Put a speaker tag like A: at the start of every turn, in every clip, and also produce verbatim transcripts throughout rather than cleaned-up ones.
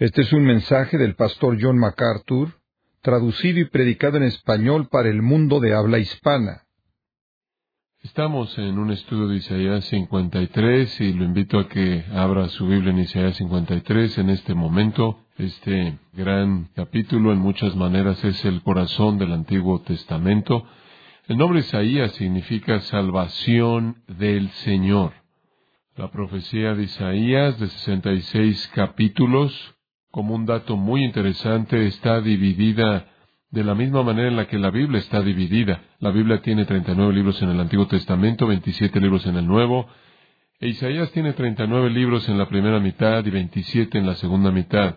A: Este es un mensaje del pastor John MacArthur, traducido y predicado en español para el mundo de habla hispana.
B: Estamos en un estudio de Isaías cincuenta y tres y lo invito a que abra su Biblia en Isaías cincuenta y tres en este momento. Este gran capítulo en muchas maneras es el corazón del Antiguo Testamento. El nombre Isaías significa salvación del Señor. La profecía de Isaías de sesenta y seis capítulos, como un dato muy interesante, está dividida de la misma manera en la que la Biblia está dividida. La Biblia tiene treinta y nueve libros en el Antiguo Testamento, veintisiete libros en el Nuevo, e Isaías tiene treinta y nueve libros en la primera mitad y veintisiete en la segunda mitad.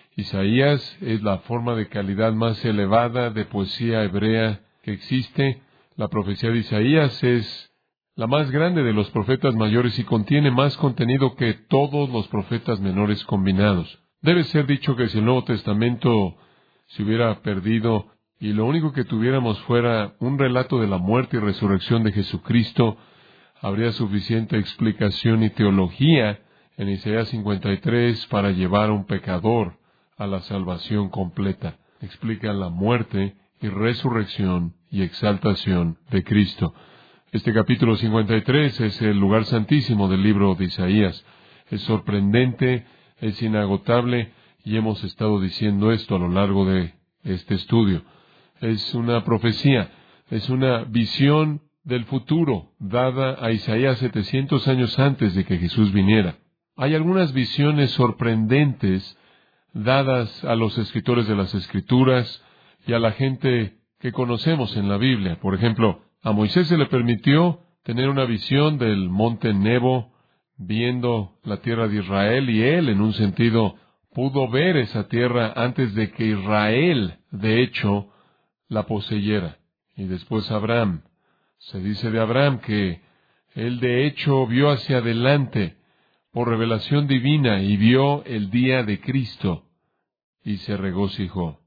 B: Isaías es la forma de calidad más elevada de poesía hebrea que existe. La profecía de Isaías es la más grande de los profetas mayores y contiene más contenido que todos los profetas menores combinados. Debe ser dicho que si el Nuevo Testamento se hubiera perdido y lo único que tuviéramos fuera un relato de la muerte y resurrección de Jesucristo, habría suficiente explicación y teología en Isaías cincuenta y tres para llevar a un pecador a la salvación completa. Explica la muerte y resurrección y exaltación de Cristo. Este capítulo cincuenta y tres es el lugar santísimo del libro de Isaías. Es sorprendente, es inagotable, y hemos estado diciendo esto a lo largo de este estudio. Es una profecía, es una visión del futuro dada a Isaías setecientos años antes de que Jesús viniera. Hay algunas visiones sorprendentes dadas a los escritores de las Escrituras y a la gente que conocemos en la Biblia. Por ejemplo, a Moisés se le permitió tener una visión del monte Nebo, viendo la tierra de Israel, y él, en un sentido, pudo ver esa tierra antes de que Israel, de hecho, la poseyera. Y después Abraham. Se dice de Abraham que él, de hecho, vio hacia adelante por revelación divina y vio el día de Cristo y se regocijó.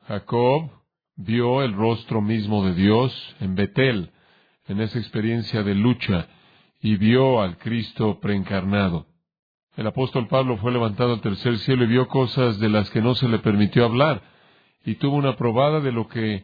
B: Jacob vio el rostro mismo de Dios en Betel, en esa experiencia de lucha, y vio al Cristo preencarnado. El apóstol Pablo fue levantado al tercer cielo y vio cosas de las que no se le permitió hablar, y tuvo una probada de lo que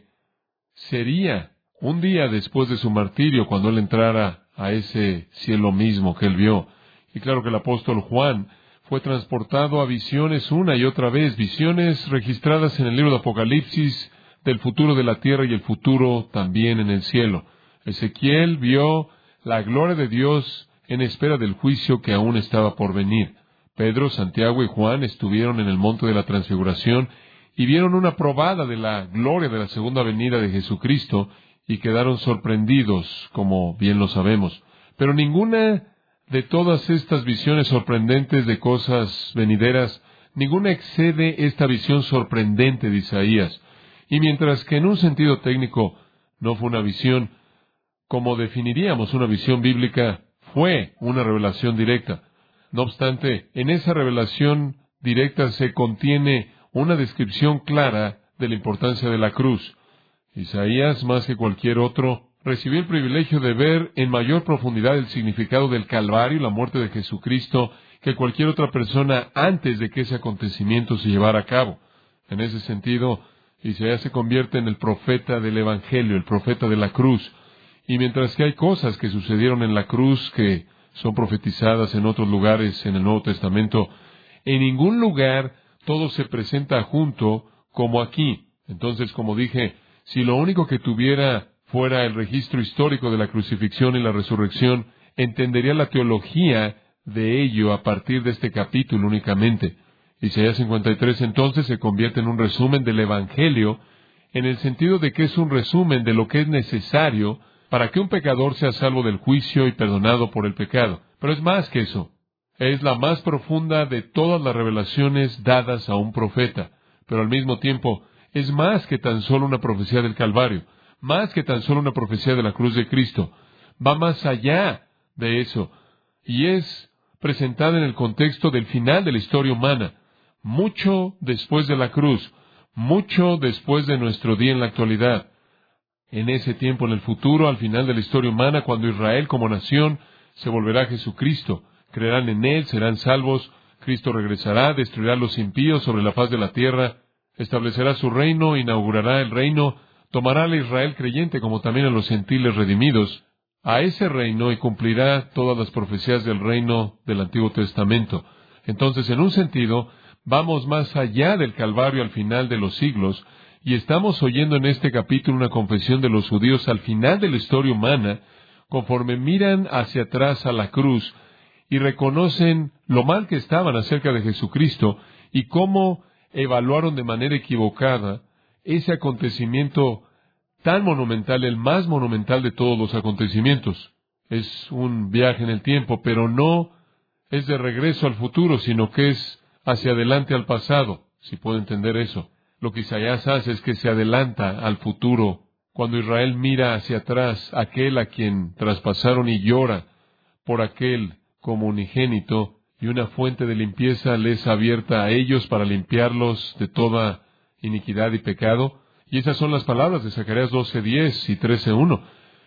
B: sería un día después de su martirio, cuando él entrara a ese cielo mismo que él vio. Y claro que el apóstol Juan fue transportado a visiones una y otra vez, visiones registradas en el libro de Apocalipsis del futuro de la tierra y el futuro también en el cielo. Ezequiel vio la gloria de Dios en espera del juicio que aún estaba por venir. Pedro, Santiago y Juan estuvieron en el monte de la Transfiguración y vieron una probada de la gloria de la segunda venida de Jesucristo y quedaron sorprendidos, como bien lo sabemos. Pero ninguna de todas estas visiones sorprendentes de cosas venideras, ninguna excede esta visión sorprendente de Isaías. Y mientras que en un sentido técnico no fue una visión, como definiríamos una visión bíblica, fue una revelación directa. No obstante, en esa revelación directa se contiene una descripción clara de la importancia de la cruz. Isaías, más que cualquier otro, recibió el privilegio de ver en mayor profundidad el significado del Calvario y la muerte de Jesucristo que cualquier otra persona antes de que ese acontecimiento se llevara a cabo. En ese sentido, Isaías se convierte en el profeta del Evangelio, el profeta de la cruz. Y mientras que hay cosas que sucedieron en la cruz que son profetizadas en otros lugares en el Nuevo Testamento, en ningún lugar todo se presenta junto como aquí. Entonces, como dije, si lo único que tuviera fuera el registro histórico de la crucifixión y la resurrección, entendería la teología de ello a partir de este capítulo únicamente. Isaías cincuenta y tres entonces se convierte en un resumen del Evangelio, en el sentido de que es un resumen de lo que es necesario para que un pecador sea salvo del juicio y perdonado por el pecado. Pero es más que eso. Es la más profunda de todas las revelaciones dadas a un profeta. Pero al mismo tiempo, es más que tan solo una profecía del Calvario, más que tan solo una profecía de la cruz de Cristo. Va más allá de eso. Y es presentada en el contexto del final de la historia humana, mucho después de la cruz, mucho después de nuestro día en la actualidad. En ese tiempo, en el futuro, al final de la historia humana, cuando Israel como nación se volverá a Jesucristo, creerán en Él, serán salvos, Cristo regresará, destruirá a los impíos sobre la faz de la tierra, establecerá su reino, inaugurará el reino, tomará al Israel creyente como también a los gentiles redimidos a ese reino y cumplirá todas las profecías del reino del Antiguo Testamento. Entonces, en un sentido, vamos más allá del Calvario al final de los siglos, y estamos oyendo en este capítulo una confesión de los judíos al final de la historia humana, conforme miran hacia atrás a la cruz y reconocen lo mal que estaban acerca de Jesucristo y cómo evaluaron de manera equivocada ese acontecimiento tan monumental, el más monumental de todos los acontecimientos. Es un viaje en el tiempo, pero no es de regreso al futuro, sino que es hacia adelante al pasado, si puedo entender eso. Lo que Isaías hace es que se adelanta al futuro. Cuando Israel mira hacia atrás, aquel a quien traspasaron y llora por aquel como unigénito, y una fuente de limpieza les es abierta a ellos para limpiarlos de toda iniquidad y pecado. Y esas son las palabras de Zacarías doce diez y trece uno.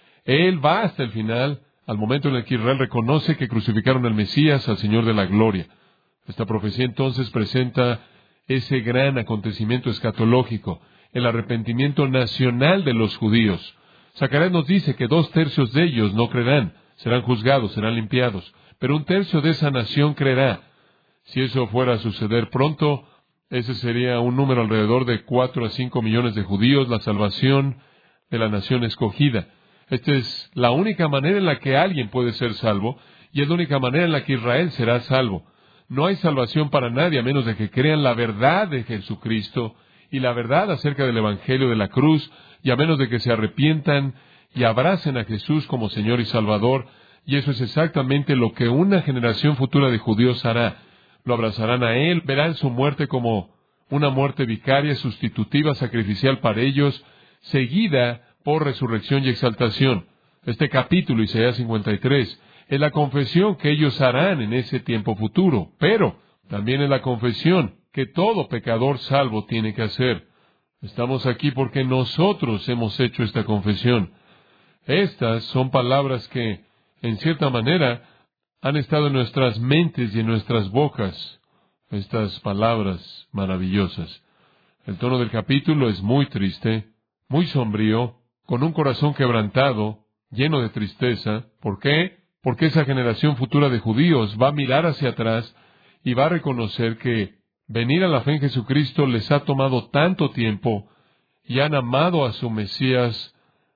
B: Él va hasta el final, al momento en el que Israel reconoce que crucificaron al Mesías, al Señor de la gloria. Esta profecía entonces presenta ese gran acontecimiento escatológico, el arrepentimiento nacional de los judíos. Zacarías nos dice que dos tercios de ellos no creerán, serán juzgados, serán limpiados, pero un tercio de esa nación creerá. Si eso fuera a suceder pronto, ese sería un número alrededor de cuatro a cinco millones de judíos, la salvación de la nación escogida. Esta es la única manera en la que alguien puede ser salvo, y es la única manera en la que Israel será salvo. No hay salvación para nadie a menos de que crean la verdad de Jesucristo y la verdad acerca del Evangelio de la cruz, y a menos de que se arrepientan y abracen a Jesús como Señor y Salvador. Y eso es exactamente lo que una generación futura de judíos hará. Lo abrazarán a Él, verán su muerte como una muerte vicaria, sustitutiva, sacrificial para ellos, seguida por resurrección y exaltación. Este capítulo, Isaías cincuenta y tres, es la confesión que ellos harán en ese tiempo futuro, pero también es la confesión que todo pecador salvo tiene que hacer. Estamos aquí porque nosotros hemos hecho esta confesión. Estas son palabras que, en cierta manera, han estado en nuestras mentes y en nuestras bocas, estas palabras maravillosas. El tono del capítulo es muy triste, muy sombrío, con un corazón quebrantado, lleno de tristeza. ¿Por qué? Porque esa generación futura de judíos va a mirar hacia atrás y va a reconocer que venir a la fe en Jesucristo les ha tomado tanto tiempo y han amado a su Mesías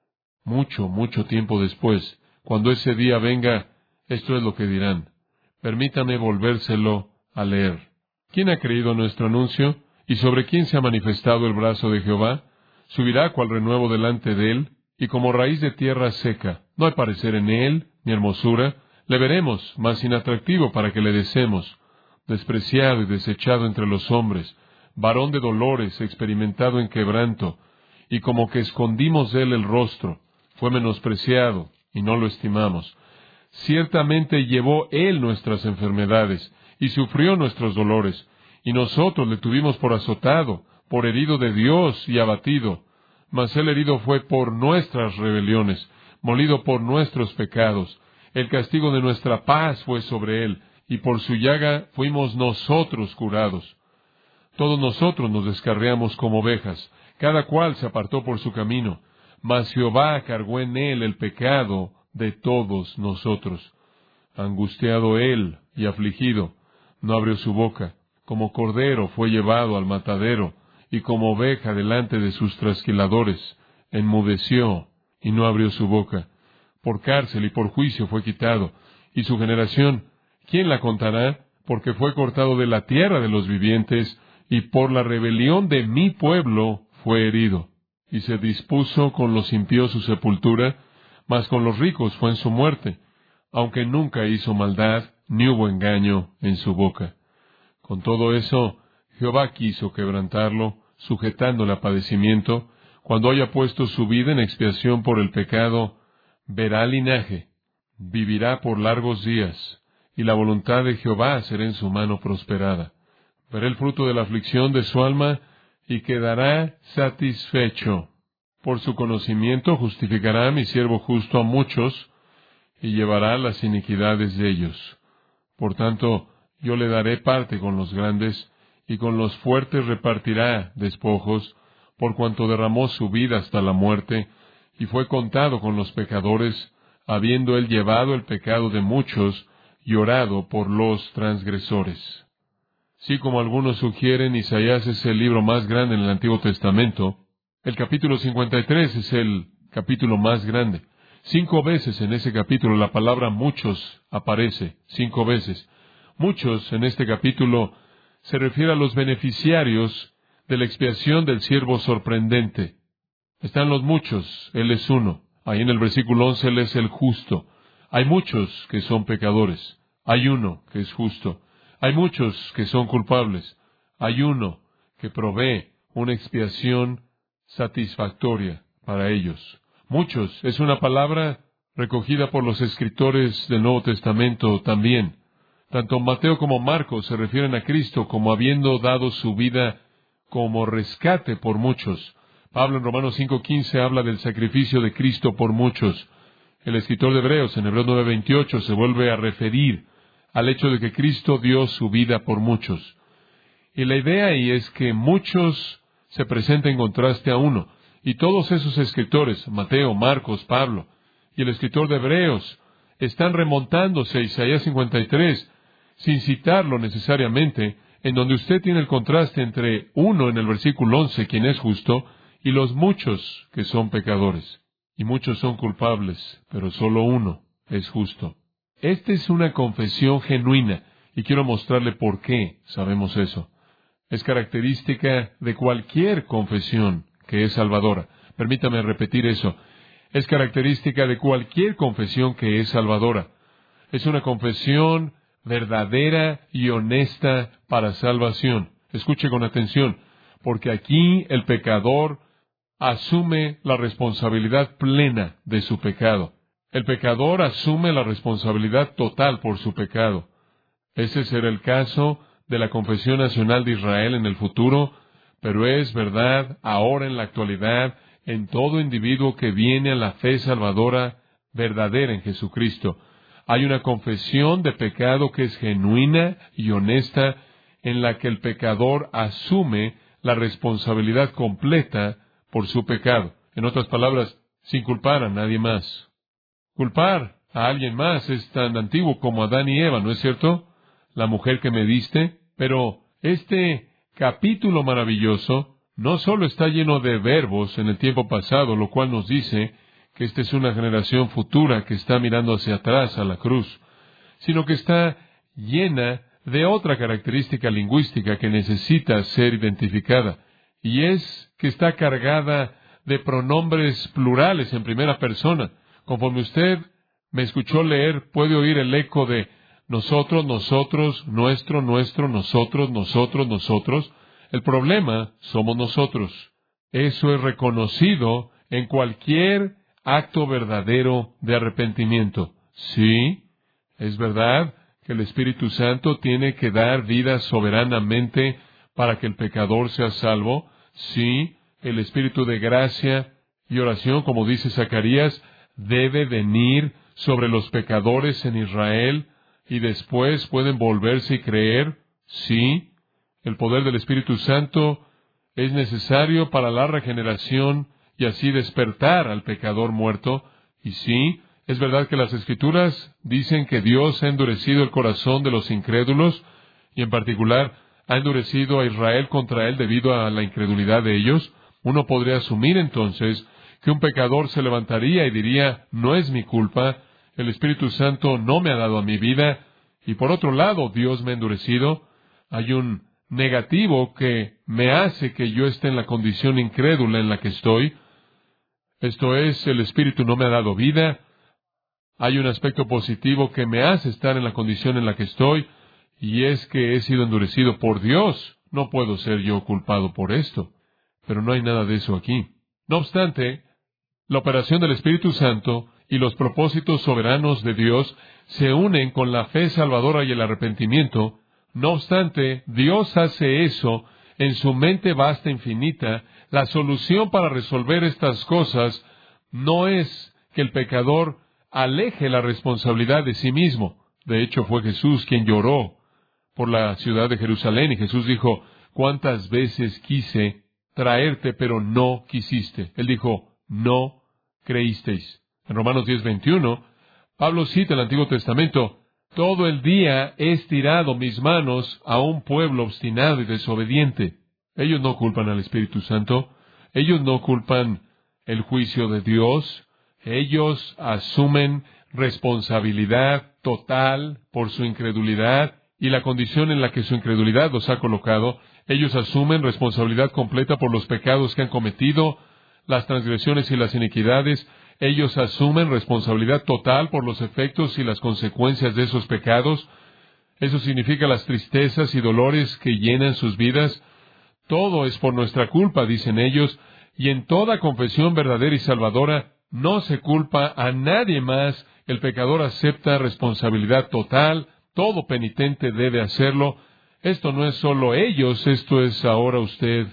B: mucho, mucho tiempo después. Cuando ese día venga, esto es lo que dirán. Permítame volvérselo a leer. ¿Quién ha creído nuestro anuncio? ¿Y sobre quién se ha manifestado el brazo de Jehová? Subirá cual renuevo delante de él, y como raíz de tierra seca. No hay parecer en él, ni hermosura. Le veremos, mas inatractivo para que le deseemos. Despreciado y desechado entre los hombres, varón de dolores, experimentado en quebranto, y como que escondimos de él el rostro. Fue menospreciado, y no lo estimamos. Ciertamente llevó él nuestras enfermedades, y sufrió nuestros dolores, y nosotros le tuvimos por azotado, por herido de Dios y abatido. Mas el herido fue por nuestras rebeliones, molido por nuestros pecados. El castigo de nuestra paz fue sobre él, y por su llaga fuimos nosotros curados. Todos nosotros nos descarriamos como ovejas, cada cual se apartó por su camino, mas Jehová cargó en él el pecado de todos nosotros. Angustiado él y afligido, no abrió su boca. Como cordero fue llevado al matadero, y como oveja delante de sus trasquiladores, enmudeció y no abrió su boca. Por cárcel y por juicio fue quitado, y su generación, ¿quién la contará? Porque fue cortado de la tierra de los vivientes, y por la rebelión de mi pueblo fue herido. Y se dispuso con los impíos su sepultura, mas con los ricos fue en su muerte, aunque nunca hizo maldad, ni hubo engaño en su boca. Con todo eso, Jehová quiso quebrantarlo, sujetándole a padecimiento. Cuando haya puesto su vida en expiación por el pecado, verá linaje, vivirá por largos días, y la voluntad de Jehová será en su mano prosperada. Verá el fruto de la aflicción de su alma, y quedará satisfecho. Por su conocimiento justificará a mi siervo justo a muchos, y llevará las iniquidades de ellos. Por tanto, yo le daré parte con los grandes, y con los fuertes repartirá despojos, por cuanto derramó su vida hasta la muerte, y fue contado con los pecadores, habiendo él llevado el pecado de muchos, y orado por los transgresores. Sí, como algunos sugieren, Isaías es el libro más grande en el Antiguo Testamento. El capítulo cincuenta y tres es el capítulo más grande. Cinco veces en ese capítulo la palabra muchos aparece, cinco veces. Muchos en este capítulo se refiere a los beneficiarios de la expiación del siervo sorprendente. Están los muchos, Él es uno. Ahí en el versículo once, Él es el justo. Hay muchos que son pecadores. Hay uno que es justo. Hay muchos que son culpables. Hay uno que provee una expiación satisfactoria para ellos. Muchos es una palabra recogida por los escritores del Nuevo Testamento también. Tanto Mateo como Marcos se refieren a Cristo como habiendo dado su vida como rescate por muchos. Pablo en Romanos cinco quince habla del sacrificio de Cristo por muchos. El escritor de Hebreos en Hebreos nueve veintiocho se vuelve a referir al hecho de que Cristo dio su vida por muchos. Y la idea ahí es que muchos se presenta en contraste a uno. Y todos esos escritores, Mateo, Marcos, Pablo, y el escritor de Hebreos, están remontándose a Isaías cincuenta y tres, sin citarlo necesariamente, en donde usted tiene el contraste entre uno en el versículo once, quien es justo, y los muchos que son pecadores. Y muchos son culpables, pero solo uno es justo. Esta es una confesión genuina, y quiero mostrarle por qué sabemos eso. Es característica de cualquier confesión que es salvadora. Permítame repetir eso. Es característica de cualquier confesión que es salvadora. Es una confesión verdadera y honesta para salvación. Escuche con atención, porque aquí el pecador asume la responsabilidad plena de su pecado. El pecador asume la responsabilidad total por su pecado. Ese será el caso de la Confesión Nacional de Israel en el futuro, pero es verdad ahora en la actualidad en todo individuo que viene a la fe salvadora verdadera en Jesucristo. Hay una confesión de pecado que es genuina y honesta, en la que el pecador asume la responsabilidad completa por su pecado. En otras palabras, sin culpar a nadie más. Culpar a alguien más es tan antiguo como Adán y Eva, ¿no es cierto? La mujer que me diste. Pero este capítulo maravilloso no solo está lleno de verbos en el tiempo pasado, lo cual nos dice que esta es una generación futura que está mirando hacia atrás a la cruz, sino que está llena de otra característica lingüística que necesita ser identificada, y es que está cargada de pronombres plurales en primera persona. Conforme usted me escuchó leer, puede oír el eco de nosotros, nosotros, nuestro, nuestro, nosotros, nosotros, nosotros. El problema somos nosotros. Eso es reconocido en cualquier acto verdadero de arrepentimiento. Sí, es verdad que el Espíritu Santo tiene que dar vida soberanamente para que el pecador sea salvo. Sí, el Espíritu de gracia y oración, como dice Zacarías, debe venir sobre los pecadores en Israel, y después pueden volverse y creer. Sí, el poder del Espíritu Santo es necesario para la regeneración y así despertar al pecador muerto. Y sí, es verdad que las Escrituras dicen que Dios ha endurecido el corazón de los incrédulos, y en particular ha endurecido a Israel contra él debido a la incredulidad de ellos. Uno podría asumir entonces que un pecador se levantaría y diría, no es mi culpa, el Espíritu Santo no me ha dado a mi vida, y por otro lado, Dios me ha endurecido. Hay un negativo que me hace que yo esté en la condición incrédula en la que estoy. Esto es, el Espíritu no me ha dado vida. Hay un aspecto positivo que me hace estar en la condición en la que estoy, y es que he sido endurecido por Dios. No puedo ser yo culpado por esto. Pero no hay nada de eso aquí. No obstante, la operación del Espíritu Santo y los propósitos soberanos de Dios se unen con la fe salvadora y el arrepentimiento. No obstante, Dios hace eso en su mente vasta e infinita. La solución para resolver estas cosas no es que el pecador aleje la responsabilidad de sí mismo. De hecho, fue Jesús quien lloró por la ciudad de Jerusalén, y Jesús dijo, ¿cuántas veces quise traerte, pero no quisiste? Él dijo, no creísteis. En Romanos diez veintiuno, Pablo cita el Antiguo Testamento, todo el día he estirado mis manos a un pueblo obstinado y desobediente. Ellos no culpan al Espíritu Santo, ellos no culpan el juicio de Dios, ellos asumen responsabilidad total por su incredulidad y la condición en la que su incredulidad los ha colocado. Ellos asumen responsabilidad completa por los pecados que han cometido, las transgresiones y las iniquidades. Ellos asumen responsabilidad total por los efectos y las consecuencias de esos pecados. Eso significa las tristezas y dolores que llenan sus vidas. Todo es por nuestra culpa, dicen ellos, y en toda confesión verdadera y salvadora no se culpa a nadie más. El pecador acepta responsabilidad total. Todo penitente debe hacerlo. Esto no es solo ellos, esto es ahora usted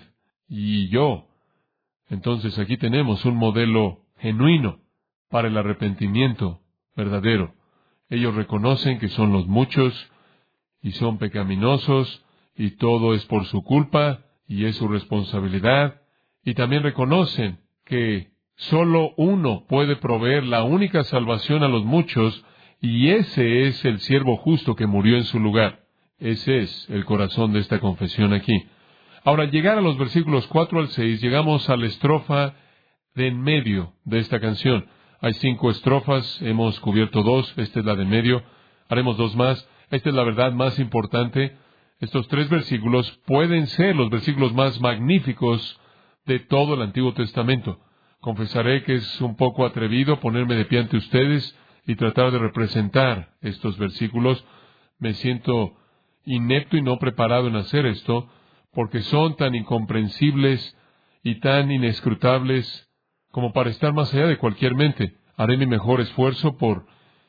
B: y yo. Entonces aquí tenemos un modelo genuino para el arrepentimiento verdadero. Ellos reconocen que son los muchos y son pecaminosos y todo es por su culpa y es su responsabilidad. Y también reconocen que solo uno puede proveer la única salvación a los muchos, y ese es el siervo justo que murió en su lugar. Ese es el corazón de esta confesión aquí. Ahora, al llegar a los versículos cuatro al seis, llegamos a la estrofa de en medio de esta canción. Hay cinco estrofas, hemos cubierto dos, esta es la de en medio, haremos dos más. Esta es la verdad más importante. Estos tres versículos pueden ser los versículos más magníficos de todo el Antiguo Testamento. Confesaré que es un poco atrevido ponerme de pie ante ustedes y tratar de representar estos versículos. Me siento inepto y no preparado en hacer esto, porque son tan incomprensibles y tan inescrutables como para estar más allá de cualquier mente. Haré mi mejor esfuerzo por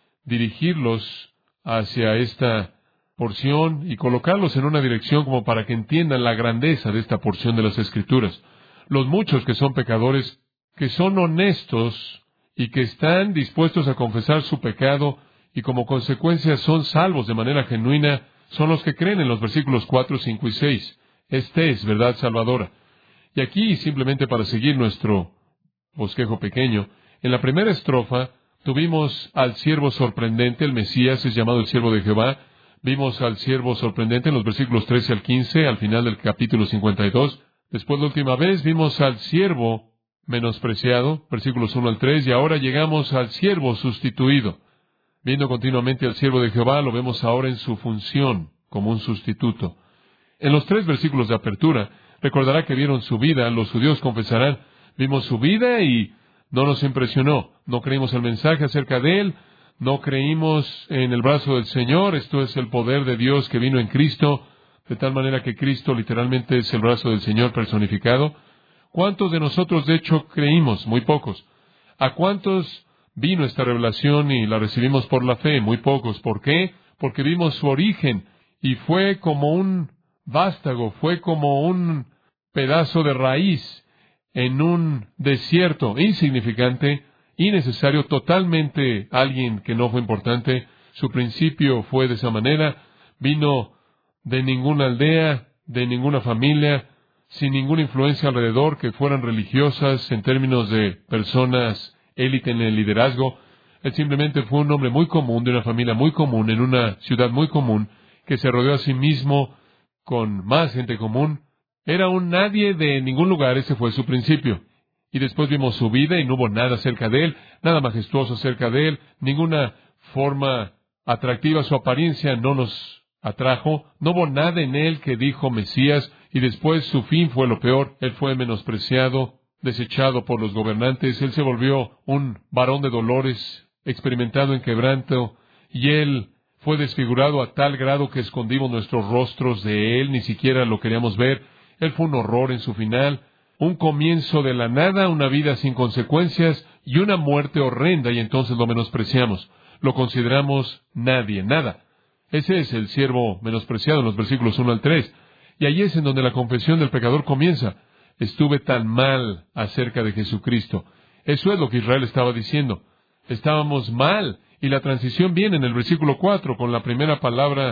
B: dirigirlos hacia esta porción y colocarlos en una dirección como para que entiendan la grandeza de esta porción de las Escrituras. Los muchos que son pecadores, que son honestos y que están dispuestos a confesar su pecado y como consecuencia son salvos de manera genuina, son los que creen en los versículos cuatro, cinco y seis. Este es verdad salvadora. Y aquí, simplemente para seguir nuestro bosquejo pequeño, en la primera estrofa tuvimos al siervo sorprendente, el Mesías es llamado el siervo de Jehová. Vimos al siervo sorprendente en los versículos trece al quince, al final del capítulo cincuenta y dos. Después, la última vez, vimos al siervo menospreciado, versículos uno al tres, y ahora llegamos al siervo sustituido. Viendo continuamente al siervo de Jehová, lo vemos ahora en su función como un sustituto. En los tres versículos de apertura, recordará que vieron su vida, los judíos confesarán, vimos su vida y no nos impresionó, no creímos el mensaje acerca de él, no creímos en el brazo del Señor, esto es el poder de Dios que vino en Cristo, de tal manera que Cristo literalmente es el brazo del Señor personificado. ¿Cuántos de nosotros de hecho creímos? Muy pocos. ¿A cuántos vino esta revelación y la recibimos por la fe? Muy pocos. ¿Por qué? Porque vimos su origen y fue como un vástago, fue como un pedazo de raíz en un desierto insignificante, innecesario, totalmente alguien que no fue importante. Su principio fue de esa manera, vino de ninguna aldea, de ninguna familia, sin ninguna influencia alrededor que fueran religiosas en términos de personas élite en el liderazgo. Él simplemente fue un hombre muy común, de una familia muy común, en una ciudad muy común, que se rodeó a sí mismo con más gente común. Era un nadie de ningún lugar, ese fue su principio. Y después vimos su vida y no hubo nada acerca de él, nada majestuoso acerca de él, ninguna forma atractiva, su apariencia no nos atrajo, no hubo nada en él que dijo Mesías, y después su fin fue lo peor. Él fue menospreciado, desechado por los gobernantes, él se volvió un varón de dolores, experimentado en quebranto, y él fue desfigurado a tal grado que escondimos nuestros rostros de él, ni siquiera lo queríamos ver. Él fue un horror en su final, un comienzo de la nada, una vida sin consecuencias y una muerte horrenda, y entonces lo menospreciamos. Lo consideramos nadie, nada. Ese es el siervo menospreciado en los versículos uno al tres. Y ahí es en donde la confesión del pecador comienza. Estuve tan mal acerca de Jesucristo. Eso es lo que Israel estaba diciendo. Estábamos mal. Y la transición viene en el versículo cuatro con la primera palabra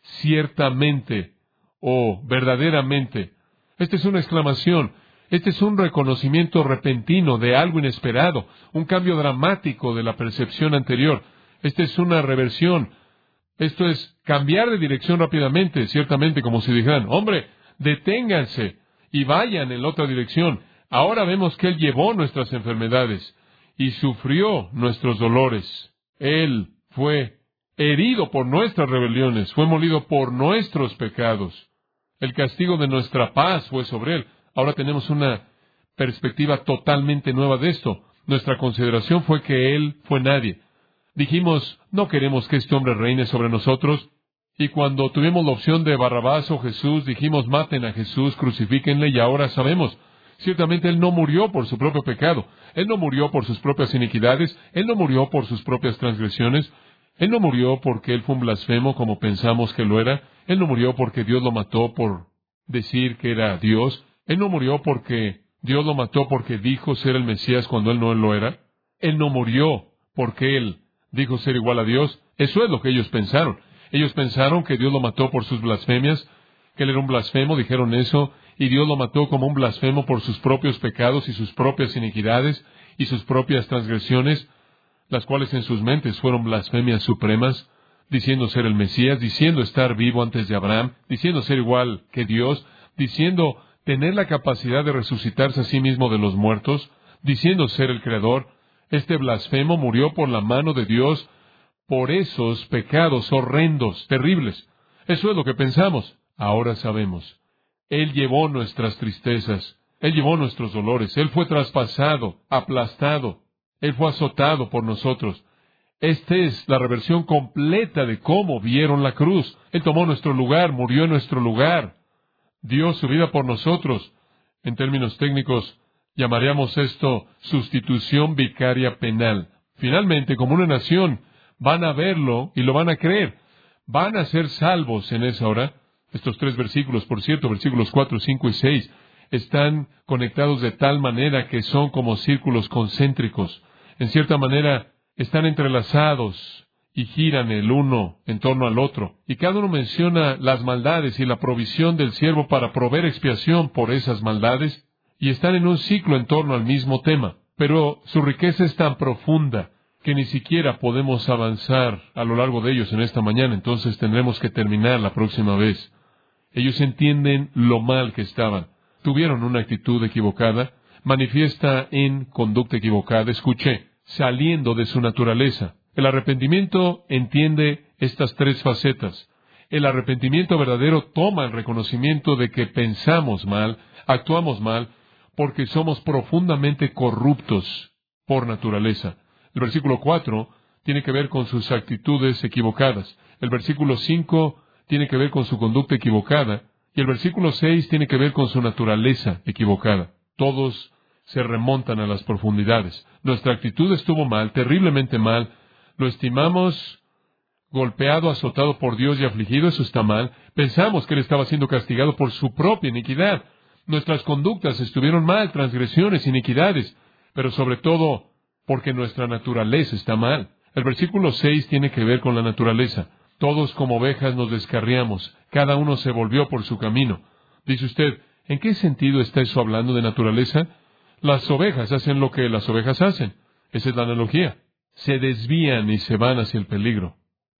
B: ciertamente o verdaderamente. Esta es una exclamación. Este es un reconocimiento repentino de algo inesperado, un cambio dramático de la percepción anterior. Esta es una reversión. Esto es cambiar de dirección rápidamente, ciertamente, como si dijeran, hombre, deténganse y vayan en la otra dirección. Ahora vemos que Él llevó nuestras enfermedades y sufrió nuestros dolores. Él fue herido por nuestras rebeliones, fue molido por nuestros pecados. El castigo de nuestra paz fue sobre Él. Ahora tenemos una perspectiva totalmente nueva de esto. Nuestra consideración fue que Él fue nadie. Dijimos, no queremos que este hombre reine sobre nosotros. Y cuando tuvimos la opción de Barrabás o Jesús, dijimos, maten a Jesús, crucifíquenle, y ahora sabemos. Ciertamente Él no murió por su propio pecado. Él no murió por sus propias iniquidades. Él no murió por sus propias transgresiones. Él no murió porque Él fue un blasfemo como pensamos que lo era. Él no murió porque Dios lo mató por decir que era Dios. Él no murió porque Dios lo mató porque dijo ser el Mesías cuando Él no lo era. Él no murió porque Él dijo ser igual a Dios. Eso es lo que ellos pensaron. Ellos pensaron que Dios lo mató por sus blasfemias, que Él era un blasfemo, dijeron eso, y Dios lo mató como un blasfemo por sus propios pecados y sus propias iniquidades y sus propias transgresiones, las cuales en sus mentes fueron blasfemias supremas, diciendo ser el Mesías, diciendo estar vivo antes de Abraham, diciendo ser igual que Dios, diciendo tener la capacidad de resucitarse a sí mismo de los muertos, diciendo ser el Creador. Este blasfemo murió por la mano de Dios por esos pecados horrendos, terribles. Eso es lo que pensamos. Ahora sabemos. Él llevó nuestras tristezas. Él llevó nuestros dolores. Él fue traspasado, aplastado. Él fue azotado por nosotros. Esta es la reversión completa de cómo vieron la cruz. Él tomó nuestro lugar, murió en nuestro lugar. Dio su vida por nosotros. En términos técnicos, llamaríamos esto sustitución vicaria penal. Finalmente, como una nación, van a verlo y lo van a creer. Van a ser salvos en esa hora. Estos tres versículos, por cierto, versículos cuatro, cinco y seis, están conectados de tal manera que son como círculos concéntricos. En cierta manera, están entrelazados y giran el uno en torno al otro. Y cada uno menciona las maldades y la provisión del siervo para proveer expiación por esas maldades, y están en un ciclo en torno al mismo tema. Pero su riqueza es tan profunda que ni siquiera podemos avanzar a lo largo de ellos en esta mañana, entonces tendremos que terminar la próxima vez. Ellos entienden lo mal que estaban. Tuvieron una actitud equivocada, manifiesta en conducta equivocada, escuché, saliendo de su naturaleza. El arrepentimiento entiende estas tres facetas. El arrepentimiento verdadero toma el reconocimiento de que pensamos mal, actuamos mal, porque somos profundamente corruptos por naturaleza. El versículo cuatro tiene que ver con sus actitudes equivocadas. El versículo cinco tiene que ver con su conducta equivocada. Y el versículo seis tiene que ver con su naturaleza equivocada. Todos se remontan a las profundidades. Nuestra actitud estuvo mal, terriblemente mal. Lo estimamos golpeado, azotado por Dios y afligido. Eso está mal. Pensamos que Él estaba siendo castigado por su propia iniquidad. Nuestras conductas estuvieron mal, transgresiones, iniquidades. Pero sobre todo, porque nuestra naturaleza está mal. El versículo seis tiene que ver con la naturaleza. Todos como ovejas nos descarriamos. Cada uno se volvió por su camino. Dice usted, ¿en qué sentido está eso hablando de naturaleza? Las ovejas hacen lo que las ovejas hacen. Esa es la analogía. Se desvían y se van hacia el peligro.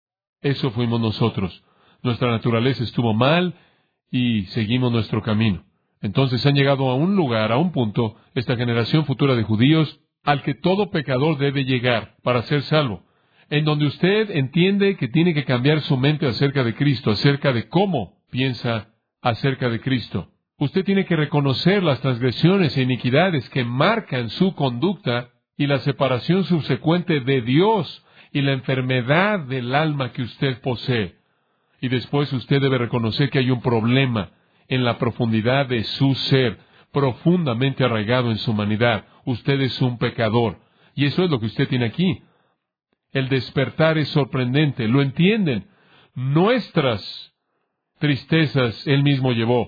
B: Eso fuimos nosotros. Nuestra naturaleza estuvo mal y seguimos nuestro camino. Entonces han llegado a un lugar, a un punto, esta generación futura de judíos, al que todo pecador debe llegar para ser salvo, en donde usted entiende que tiene que cambiar su mente acerca de Cristo, acerca de cómo piensa acerca de Cristo. Usted tiene que reconocer las transgresiones e iniquidades que marcan su conducta y la separación subsecuente de Dios y la enfermedad del alma que usted posee. Y después usted debe reconocer que hay un problema en la profundidad de su ser, profundamente arraigado en su humanidad. Usted es un pecador. Y eso es lo que usted tiene aquí. El despertar es sorprendente. ¿Lo entienden? Nuestras tristezas Él mismo llevó.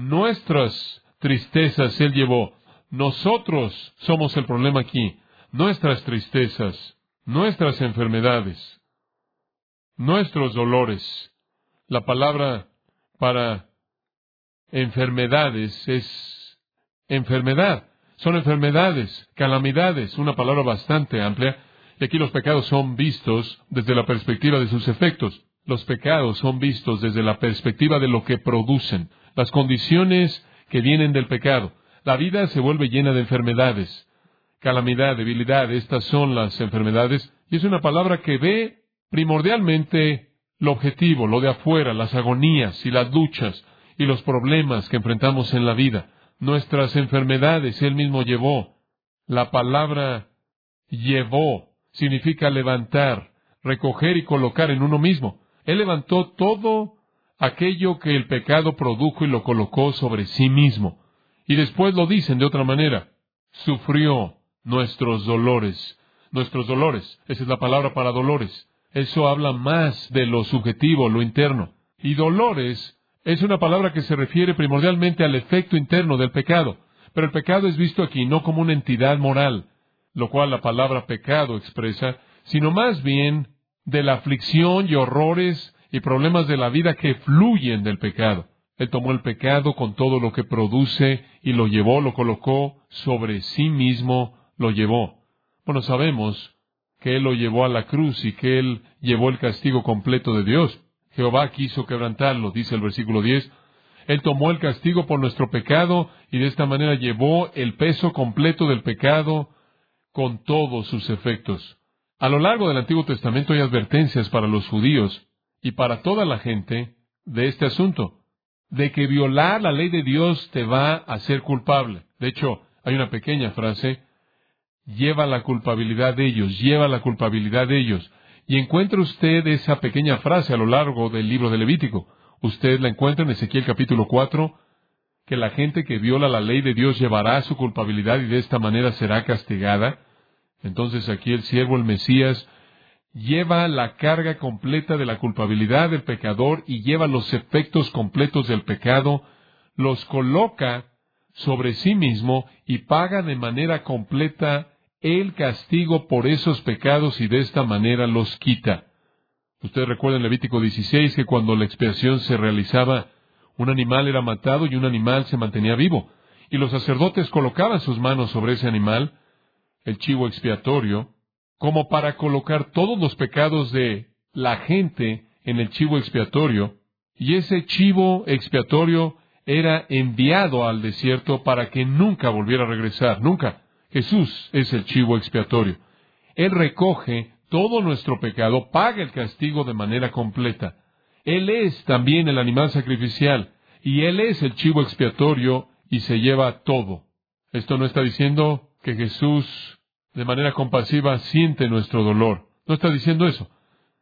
B: Nuestras tristezas Él llevó. Nosotros somos el problema aquí. Nuestras tristezas, nuestras enfermedades, nuestros dolores, La palabra para enfermedades es enfermedad. Son enfermedades, calamidades, una palabra bastante amplia. Y aquí los pecados son vistos desde la perspectiva de sus efectos. Los pecados son vistos desde la perspectiva de lo que producen, las condiciones que vienen del pecado. La vida se vuelve llena de enfermedades, calamidad, debilidad. Estas son las enfermedades. Y es una palabra que ve primordialmente lo objetivo, lo de afuera, las agonías y las luchas y los problemas que enfrentamos en la vida. Nuestras enfermedades Él mismo llevó. La palabra llevó significa levantar, recoger y colocar en uno mismo. Él levantó todo aquello que el pecado produjo y lo colocó sobre sí mismo. Y después lo dicen de otra manera. Sufrió nuestros dolores. Nuestros dolores. Esa es la palabra para dolores. Eso habla más de lo subjetivo, lo interno. Y dolores es una palabra que se refiere primordialmente al efecto interno del pecado. Pero el pecado es visto aquí no como una entidad moral, lo cual la palabra pecado expresa, sino más bien de la aflicción y horrores y problemas de la vida que fluyen del pecado. Él tomó el pecado con todo lo que produce y lo llevó, lo colocó sobre sí mismo, lo llevó. Bueno, sabemos que Él lo llevó a la cruz y que Él llevó el castigo completo de Dios. Jehová quiso quebrantarlo, dice el versículo diez. Él tomó el castigo por nuestro pecado y de esta manera llevó el peso completo del pecado con todos sus efectos. A lo largo del Antiguo Testamento hay advertencias para los judíos y para toda la gente de este asunto, de que violar la ley de Dios te va a hacer culpable. De hecho, hay una pequeña frase, lleva la culpabilidad de ellos, lleva la culpabilidad de ellos. Y encuentra usted esa pequeña frase a lo largo del libro de Levítico. Usted la encuentra en Ezequiel capítulo cuatro, que la gente que viola la ley de Dios llevará su culpabilidad y de esta manera será castigada. Entonces aquí el siervo, el Mesías, lleva la carga completa de la culpabilidad del pecador y lleva los efectos completos del pecado, los coloca sobre sí mismo y paga de manera completa el castigo por esos pecados y de esta manera los quita. Usted recuerda en Levítico dieciséis que cuando la expiación se realizaba, un animal era matado y un animal se mantenía vivo. Y los sacerdotes colocaban sus manos sobre ese animal, el chivo expiatorio, como para colocar todos los pecados de la gente en el chivo expiatorio. Y ese chivo expiatorio era enviado al desierto para que nunca volviera a regresar, nunca. Jesús es el chivo expiatorio. Él recoge todo nuestro pecado, paga el castigo de manera completa. Él es también el animal sacrificial, y Él es el chivo expiatorio, y se lleva todo. Esto no está diciendo que Jesús, de manera compasiva, siente nuestro dolor. No está diciendo eso.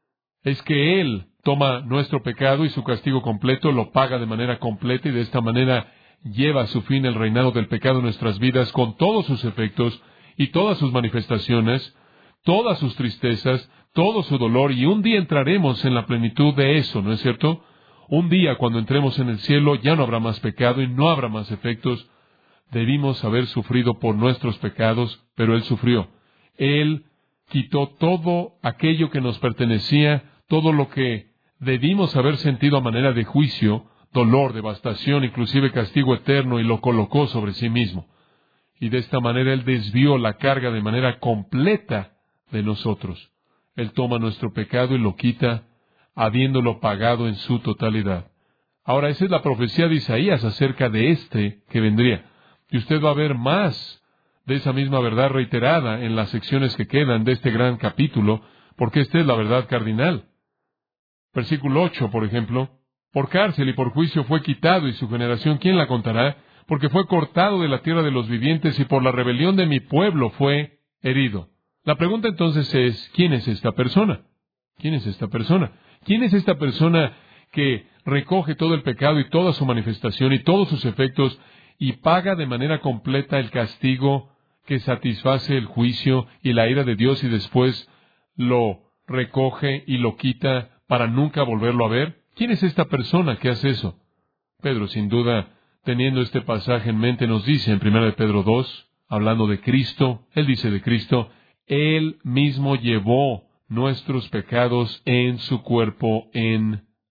B: Es que Él toma nuestro pecado y su castigo completo, lo paga de manera completa, y de esta manera lleva a su fin el reinado del pecado en nuestras vidas con todos sus efectos y todas sus manifestaciones, todas sus tristezas, todo su dolor, y un día entraremos en la plenitud de eso, ¿no es cierto? Un día, cuando entremos en el cielo, ya no habrá más pecado y no habrá más efectos. Debimos haber sufrido por nuestros pecados, pero Él sufrió. Él quitó todo aquello que nos pertenecía, todo lo que debimos haber sentido a manera de juicio, dolor, devastación, inclusive castigo eterno, y lo colocó sobre sí mismo. Y de esta manera Él desvió la carga de manera completa de nosotros. Él toma nuestro pecado y lo quita, habiéndolo pagado en su totalidad. Ahora, esa es la profecía de Isaías acerca de este que vendría. Y usted va a ver más de esa misma verdad reiterada en las secciones que quedan de este gran capítulo, porque esta es la verdad cardinal. Versículo ocho, por ejemplo. Por cárcel y por juicio fue quitado, y su generación, ¿quién la contará? Porque fue cortado de la tierra de los vivientes, y por la rebelión de mi pueblo fue herido. La pregunta entonces es, ¿quién es esta persona? ¿Quién es esta persona? ¿Quién es esta persona que recoge todo el pecado y toda su manifestación y todos sus efectos y paga de manera completa el castigo que satisface el juicio y la ira de Dios y después lo recoge y lo quita para nunca volverlo a ver? ¿Quién es esta persona que hace eso? Pedro, sin duda, teniendo este pasaje en mente, nos dice en primera de Pedro dos, hablando de Cristo, él dice de Cristo, Él mismo llevó nuestros pecados en su cuerpo en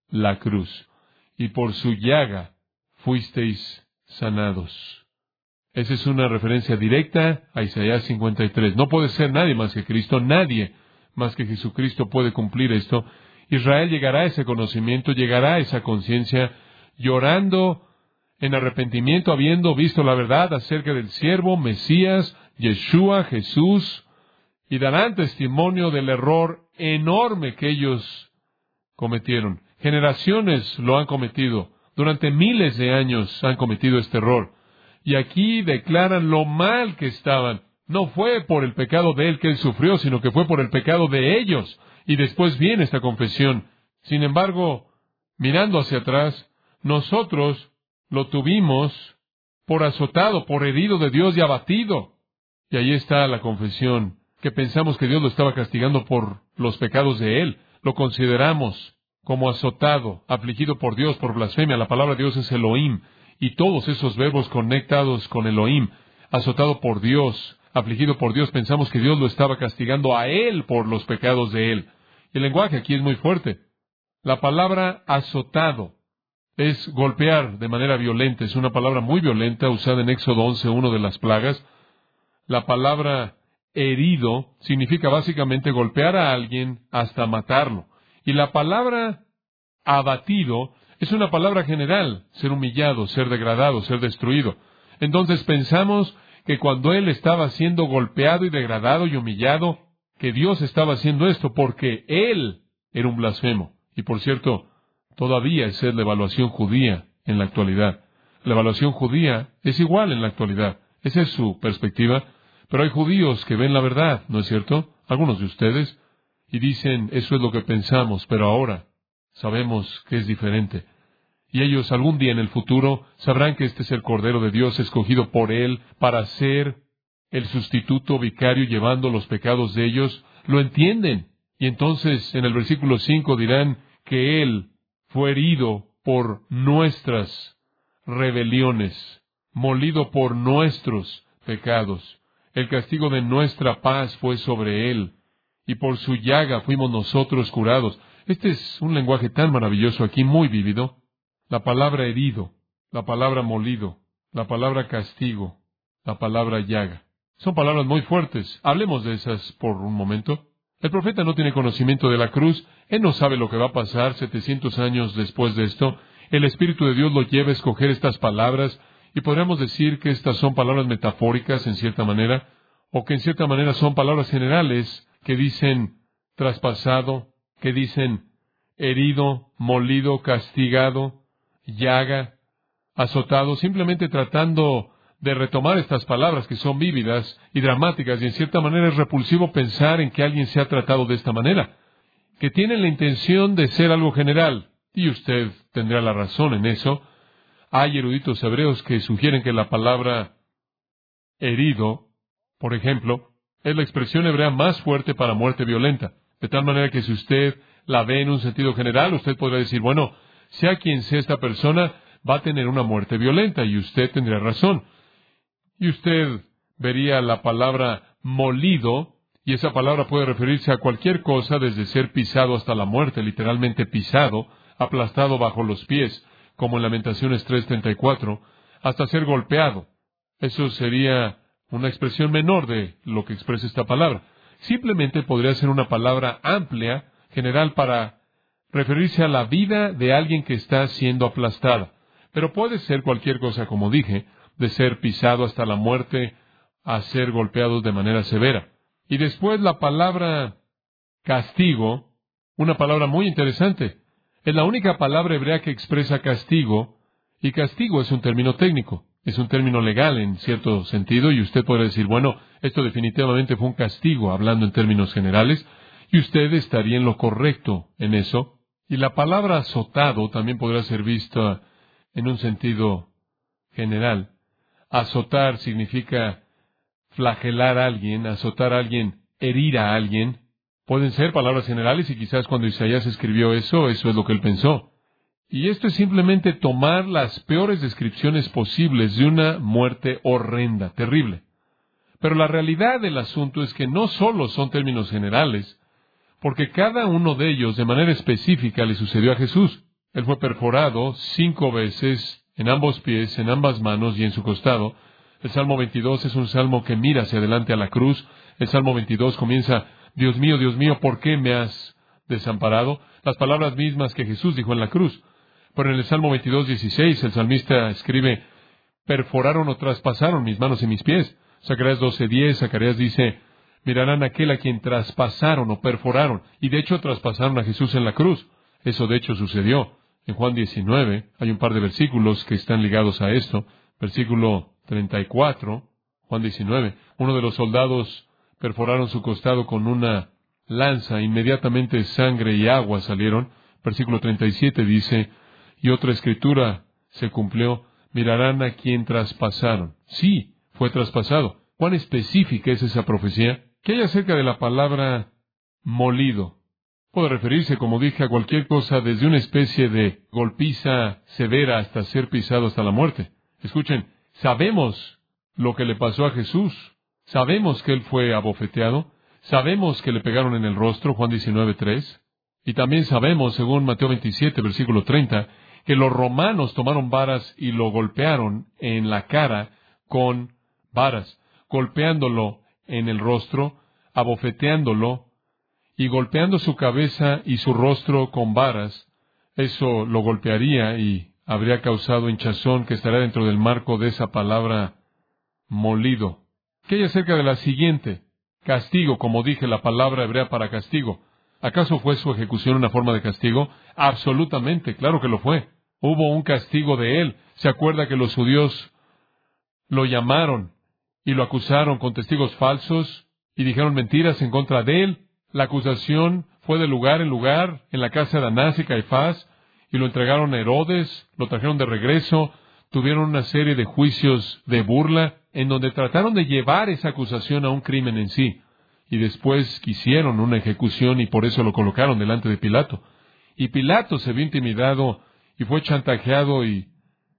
B: la cruz, y por su llaga fuisteis sanados. Esa es una referencia directa a Isaías cincuenta y tres. No puede ser nadie más que Cristo, nadie más que Jesucristo puede cumplir esto. Israel llegará a ese conocimiento, llegará a esa conciencia, llorando en arrepentimiento, habiendo visto la verdad acerca del siervo, Mesías, Yeshua, Jesús, y darán testimonio del error enorme que ellos cometieron. Generaciones lo han cometido. Durante miles de años han cometido este error. Y aquí declaran lo mal que estaban. No fue por el pecado de él que él sufrió, sino que fue por el pecado de ellos. Y después viene esta confesión. Sin embargo, mirando hacia atrás, nosotros lo tuvimos por azotado, por herido de Dios y abatido. Y ahí está la confesión, que pensamos que Dios lo estaba castigando por los pecados de él. Lo consideramos como azotado, afligido por Dios, por blasfemia. La palabra de Dios es Elohim. Y todos esos verbos conectados con Elohim, azotado por Dios, afligido por Dios, pensamos que Dios lo estaba castigando a él por los pecados de él. El lenguaje aquí es muy fuerte. La palabra azotado es golpear de manera violenta. Es una palabra muy violenta usada en Éxodo once, una de las plagas. La palabra herido significa básicamente golpear a alguien hasta matarlo. Y la palabra abatido es una palabra general, ser humillado, ser degradado, ser destruido. Entonces pensamos que cuando él estaba siendo golpeado y degradado y humillado, que Dios estaba haciendo esto porque él era un blasfemo. Y por cierto, todavía esa es la evaluación judía en la actualidad. La evaluación judía es igual en la actualidad. Esa es su perspectiva. Pero hay judíos que ven la verdad, ¿no es cierto? Algunos de ustedes. Y dicen, eso es lo que pensamos, pero ahora sabemos que es diferente. Y ellos algún día en el futuro sabrán que este es el Cordero de Dios escogido por Él para ser el sustituto vicario llevando los pecados de ellos. Lo entienden. Y entonces en el versículo cinco dirán que Él fue herido por nuestras rebeliones, molido por nuestros pecados. El castigo de nuestra paz fue sobre Él, y por su llaga fuimos nosotros curados. Este es un lenguaje tan maravilloso aquí, muy vívido. La palabra herido, la palabra molido, la palabra castigo, la palabra llaga. Son palabras muy fuertes. Hablemos de esas por un momento. El profeta no tiene conocimiento de la cruz. Él no sabe lo que va a pasar setecientos años después de esto. El Espíritu de Dios lo lleva a escoger estas palabras, y podríamos decir que estas son palabras metafóricas en cierta manera, o que en cierta manera son palabras generales que dicen traspasado, que dicen herido, molido, castigado, llaga, azotado, simplemente tratando de retomar estas palabras que son vívidas y dramáticas, y en cierta manera es repulsivo pensar en que alguien se ha tratado de esta manera, que tienen la intención de ser algo general, y usted tendrá la razón en eso. Hay eruditos hebreos que sugieren que la palabra herido, por ejemplo, es la expresión hebrea más fuerte para muerte violenta, de tal manera que si usted la ve en un sentido general, usted podrá decir, bueno, sea quien sea esta persona, va a tener una muerte violenta, y usted tendría razón. Y usted vería la palabra molido, y esa palabra puede referirse a cualquier cosa, desde ser pisado hasta la muerte, literalmente pisado, aplastado bajo los pies, como en Lamentaciones tres treinta y cuatro, hasta ser golpeado. Eso sería una expresión menor de lo que expresa esta palabra. Simplemente podría ser una palabra amplia, general, para referirse a la vida de alguien que está siendo aplastada. Pero puede ser cualquier cosa, como dije, de ser pisado hasta la muerte a ser golpeados de manera severa. Y después la palabra castigo, una palabra muy interesante. Es la única palabra hebrea que expresa castigo, y castigo es un término técnico, es un término legal en cierto sentido, y usted puede decir, bueno, esto definitivamente fue un castigo, hablando en términos generales, y usted estaría en lo correcto en eso. Y la palabra azotado también podrá ser vista en un sentido general. Azotar significa flagelar a alguien, azotar a alguien, herir a alguien. Pueden ser palabras generales, y quizás cuando Isaías escribió eso, eso es lo que él pensó. Y esto es simplemente tomar las peores descripciones posibles de una muerte horrenda, terrible. Pero la realidad del asunto es que no solo son términos generales, porque cada uno de ellos de manera específica le sucedió a Jesús. Él fue perforado cinco veces en ambos pies, en ambas manos y en su costado. El Salmo veintidós es un salmo que mira hacia adelante a la cruz. El Salmo veintidós comienza, Dios mío, Dios mío, ¿por qué me has desamparado? Las palabras mismas que Jesús dijo en la cruz. Pero en el Salmo veintidós, dieciséis, el salmista escribe, perforaron o traspasaron mis manos y mis pies. Zacarías doce, diez, Zacarías dice, mirarán a aquel a quien traspasaron o perforaron. Y de hecho traspasaron a Jesús en la cruz. Eso de hecho sucedió. En Juan diecinueve hay un par de versículos que están ligados a esto. Versículo treinta y cuatro, Juan diecinueve. Uno de los soldados perforaron su costado con una lanza. Inmediatamente sangre y agua salieron. Versículo treinta y siete dice, y otra escritura se cumplió, mirarán a quien traspasaron. Sí, fue traspasado. ¿Cuán específica es esa profecía? ¿Qué hay acerca de la palabra molido? Puede referirse, como dije, a cualquier cosa desde una especie de golpiza severa hasta ser pisado hasta la muerte. Escuchen, sabemos lo que le pasó a Jesús. Sabemos que Él fue abofeteado. Sabemos que le pegaron en el rostro, Juan diecinueve, tres. Y también sabemos, según Mateo veintisiete, versículo treinta, que los romanos tomaron varas y lo golpearon en la cara con varas, golpeándolo en el rostro, abofeteándolo y golpeando su cabeza y su rostro con varas. Eso lo golpearía y habría causado hinchazón que estará dentro del marco de esa palabra molido. ¿Qué hay acerca de la siguiente? Castigo, como dije, la palabra hebrea para castigo. ¿Acaso fue su ejecución una forma de castigo? Absolutamente, claro que lo fue. Hubo un castigo de él. ¿Se acuerda que los judíos lo llamaron y lo acusaron con testigos falsos y dijeron mentiras en contra de él? La acusación fue de lugar en lugar en la casa de Anás y Caifás y lo entregaron a Herodes, lo trajeron de regreso, tuvieron una serie de juicios de burla en donde trataron de llevar esa acusación a un crimen en sí. Y después quisieron una ejecución y por eso lo colocaron delante de Pilato. Y Pilato se vio intimidado y fue chantajeado y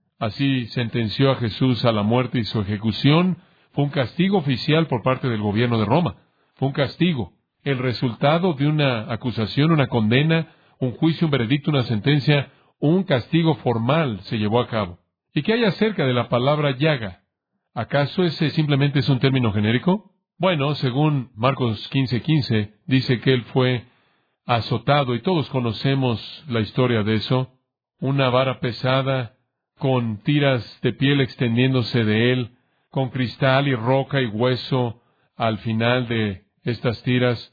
B: así sentenció a Jesús a la muerte y su ejecución fue un castigo oficial por parte del gobierno de Roma. Fue un castigo. El resultado de una acusación, una condena, un juicio, un veredicto, una sentencia, un castigo formal se llevó a cabo. ¿Y qué hay acerca de la palabra llaga? ¿Acaso ese simplemente es un término genérico? Bueno, según Marcos quince quince, dice que él fue azotado, y todos conocemos la historia de eso. Una vara pesada, con tiras de piel extendiéndose de él, con cristal y roca y hueso al final de estas tiras,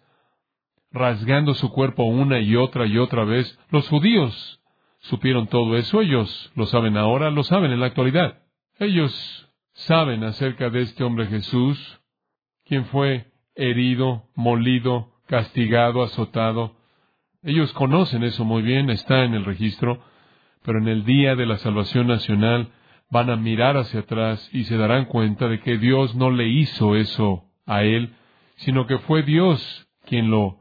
B: rasgando su cuerpo una y otra y otra vez. Los judíos supieron todo eso, ellos lo saben ahora, lo saben en la actualidad. Ellos saben acerca de este hombre Jesús, quien fue herido, molido, castigado, azotado. Ellos conocen eso muy bien, está en el registro, pero en el día de la salvación nacional van a mirar hacia atrás y se darán cuenta de que Dios no le hizo eso a él, sino que fue Dios quien lo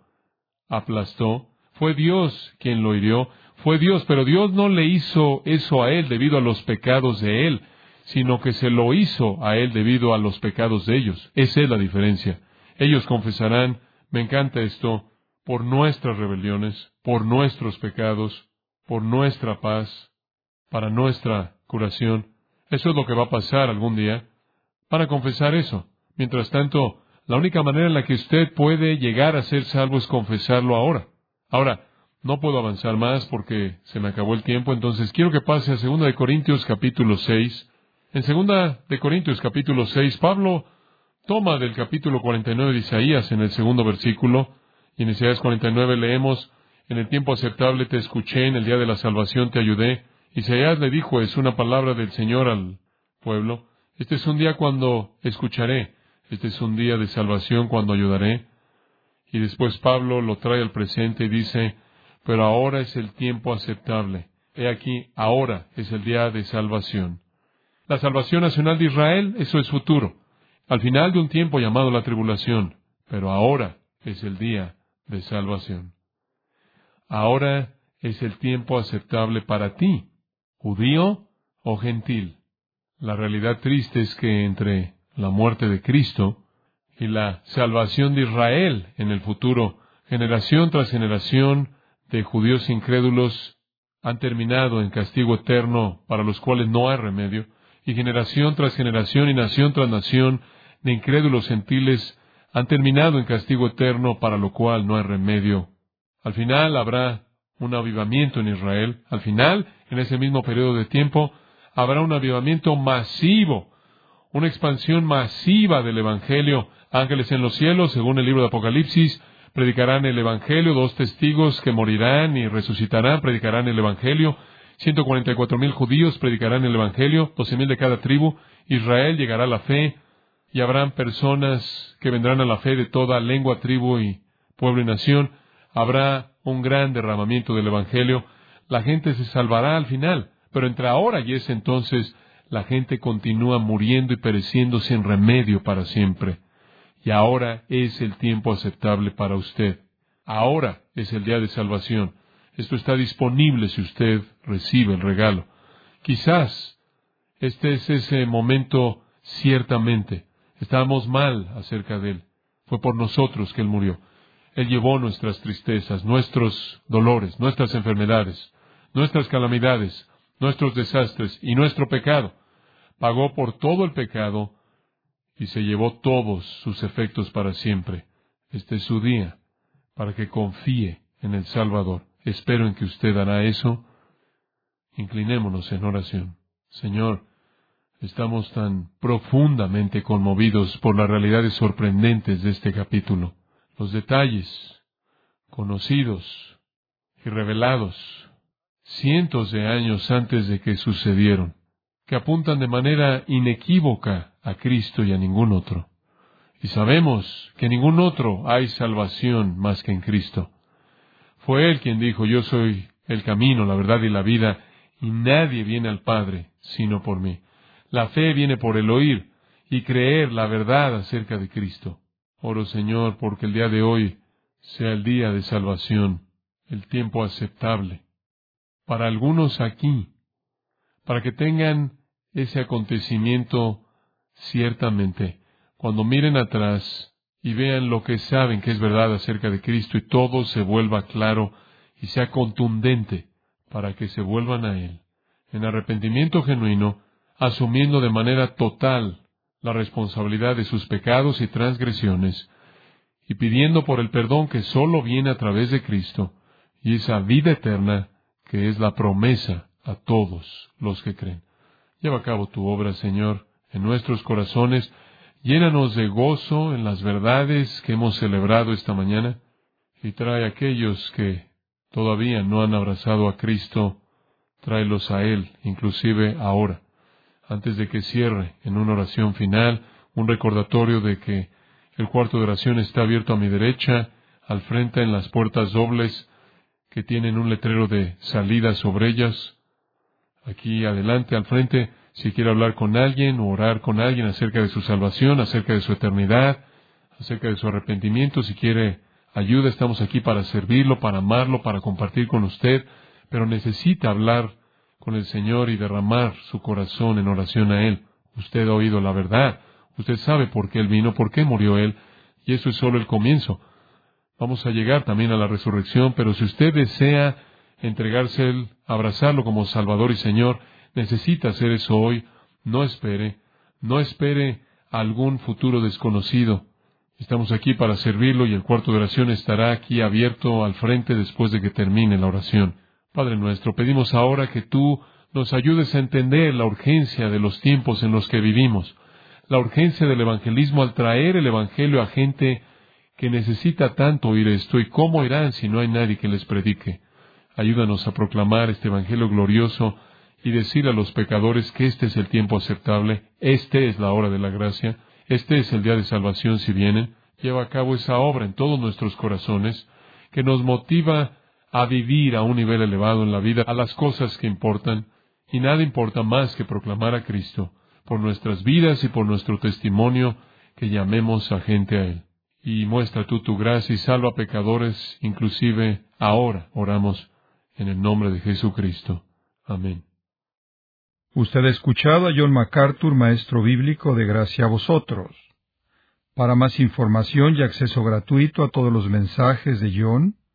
B: aplastó, fue Dios quien lo hirió, fue Dios, pero Dios no le hizo eso a él debido a los pecados de él, sino que se lo hizo a él debido a los pecados de ellos. Esa es la diferencia. Ellos confesarán, me encanta esto, por nuestras rebeliones, por nuestros pecados, por nuestra paz, para nuestra curación. Eso es lo que va a pasar algún día. Van a confesar eso. Mientras tanto, la única manera en la que usted puede llegar a ser salvo es confesarlo ahora. Ahora, no puedo avanzar más porque se me acabó el tiempo, entonces quiero que pase a segunda de Corintios capítulo seis. En segunda de Corintios capítulo seis, Pablo toma del capítulo cuarenta y nueve de Isaías en el segundo versículo, y en Isaías cuarenta y nueve leemos, en el tiempo aceptable te escuché, en el día de la salvación te ayudé. Isaías le dijo, es una palabra del Señor al pueblo, este es un día cuando escucharé, este es un día de salvación cuando ayudaré. Y después Pablo lo trae al presente y dice, pero ahora es el tiempo aceptable. He aquí, ahora es el día de salvación. La salvación nacional de Israel, eso es futuro, al final de un tiempo llamado la tribulación, pero ahora es el día de salvación. Ahora es el tiempo aceptable para ti, judío o gentil. La realidad triste es que entre la muerte de Cristo y la salvación de Israel en el futuro, generación tras generación de judíos incrédulos han terminado en castigo eterno para los cuales no hay remedio, y generación tras generación y nación tras nación de incrédulos gentiles han terminado en castigo eterno para lo cual no hay remedio. Al final habrá un avivamiento en Israel. Al final, en ese mismo periodo de tiempo, habrá un avivamiento masivo, una expansión masiva del Evangelio. Ángeles en los cielos, según el libro de Apocalipsis, predicarán el Evangelio. Dos testigos que morirán y resucitarán predicarán el Evangelio. ciento cuarenta y cuatro mil judíos predicarán el Evangelio, doce mil de cada tribu. Israel llegará a la fe, y habrán personas que vendrán a la fe de toda lengua, tribu y pueblo y nación. Habrá un gran derramamiento del Evangelio. La gente se salvará al final, pero entre ahora y ese entonces, la gente continúa muriendo y pereciendo sin remedio para siempre. Y ahora es el tiempo aceptable para usted. Ahora es el día de salvación. Esto está disponible si usted recibe el regalo. Quizás este es ese momento. Ciertamente, estábamos mal acerca de Él. Fue por nosotros que Él murió. Él llevó nuestras tristezas, nuestros dolores, nuestras enfermedades, nuestras calamidades, nuestros desastres y nuestro pecado. Pagó por todo el pecado y se llevó todos sus efectos para siempre. Este es su día para que confíe en el Salvador. Espero en que usted hará eso. Inclinémonos en oración. Señor, estamos tan profundamente conmovidos por las realidades sorprendentes de este capítulo. Los detalles conocidos y revelados cientos de años antes de que sucedieron, que apuntan de manera inequívoca a Cristo y a ningún otro. Y sabemos que en ningún otro hay salvación más que en Cristo. Fue Él quien dijo: yo soy el camino, la verdad y la vida, y nadie viene al Padre sino por mí. La fe viene por el oír y creer la verdad acerca de Cristo. Oro, Señor, porque el día de hoy sea el día de salvación, el tiempo aceptable para algunos aquí, para que tengan ese acontecimiento ciertamente, cuando miren atrás y vean lo que saben que es verdad acerca de Cristo, y todo se vuelva claro y sea contundente para que se vuelvan a Él en arrepentimiento genuino, asumiendo de manera total la responsabilidad de sus pecados y transgresiones, y pidiendo por el perdón que sólo viene a través de Cristo, y esa vida eterna que es la promesa a todos los que creen. Lleva a cabo tu obra, Señor, en nuestros corazones. Llénanos de gozo en las verdades que hemos celebrado esta mañana, y trae a aquellos que todavía no han abrazado a Cristo, tráelos a Él, inclusive ahora, antes de que cierre en una oración final, un recordatorio de que el cuarto de oración está abierto a mi derecha, al frente en las puertas dobles que tienen un letrero de salida sobre ellas. Aquí adelante, al frente, si quiere hablar con alguien o orar con alguien acerca de su salvación, acerca de su eternidad, acerca de su arrepentimiento, si quiere ayuda, estamos aquí para servirlo, para amarlo, para compartir con usted, pero necesita hablar con el Señor y derramar su corazón en oración a Él. Usted ha oído la verdad, usted sabe por qué Él vino, por qué murió Él, y eso es solo el comienzo. Vamos a llegar también a la resurrección, pero si usted desea entregarse a Él, abrazarlo como Salvador y Señor, necesita hacer eso hoy. No espere, no espere a algún futuro desconocido. Estamos aquí para servirlo, y el cuarto de oración estará aquí abierto al frente después de que termine la oración. Padre nuestro, pedimos ahora que tú nos ayudes a entender la urgencia de los tiempos en los que vivimos, la urgencia del evangelismo al traer el evangelio a gente que necesita tanto oír esto, y cómo irán si no hay nadie que les predique. Ayúdanos a proclamar este evangelio glorioso y decir a los pecadores que este es el tiempo aceptable, este es la hora de la gracia, este es el día de salvación si vienen. Lleva a cabo esa obra en todos nuestros corazones, que nos motiva a vivir a un nivel elevado en la vida, a las cosas que importan, y nada importa más que proclamar a Cristo, por nuestras vidas y por nuestro testimonio, que llamemos a gente a Él. Y muestra tú tu gracia y salva a pecadores, inclusive ahora oramos en el nombre de Jesucristo. Amén.
A: Usted ha escuchado a John MacArthur, maestro bíblico de Gracia a Vosotros. Para más información y acceso gratuito a todos los mensajes de John,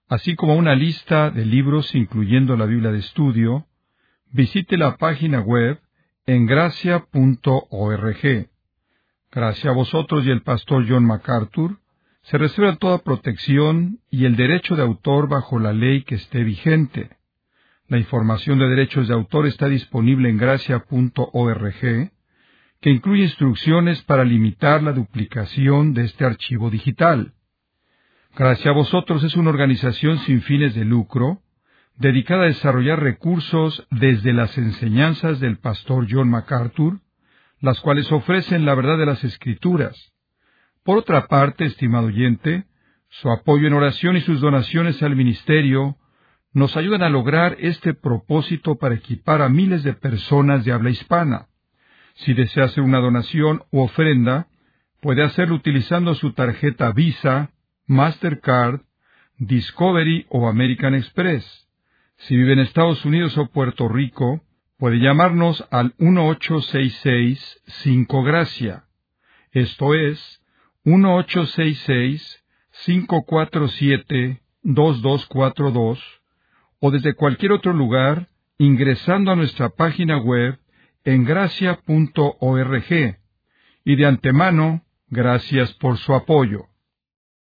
A: así como una lista de libros incluyendo la Biblia de estudio, visite la página web en gracia punto org. Gracias a vosotros y el pastor John MacArthur, se reserva toda protección y el derecho de autor bajo la ley que esté vigente. La información de derechos de autor está disponible en gracia punto org, que incluye instrucciones para limitar la duplicación de este archivo digital. Gracias a vosotros es una organización sin fines de lucro, dedicada a desarrollar recursos desde las enseñanzas del pastor John MacArthur, las cuales ofrecen la verdad de las Escrituras. Por otra parte, estimado oyente, su apoyo en oración y sus donaciones al ministerio nos ayudan a lograr este propósito para equipar a miles de personas de habla hispana. Si desea hacer una donación u ofrenda, puede hacerlo utilizando su tarjeta Visa, Mastercard, Discovery o American Express. Si vive en Estados Unidos o Puerto Rico, puede llamarnos al uno ocho seis seis cinco Gracia. Esto es uno ocho seis seis cinco cuatro siete dos dos cuatro dos, o desde cualquier otro lugar ingresando a nuestra página web en gracia punto org. Y de antemano, gracias por su apoyo.